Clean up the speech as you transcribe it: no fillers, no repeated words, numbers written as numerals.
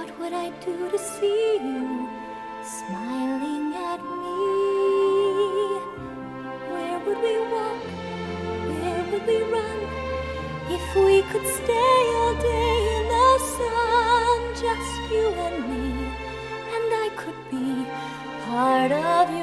What would I do to see you smiling at me? Where would we walk? Where would we run? If we could stay all day in the sun, just you and me, and I could be part of you.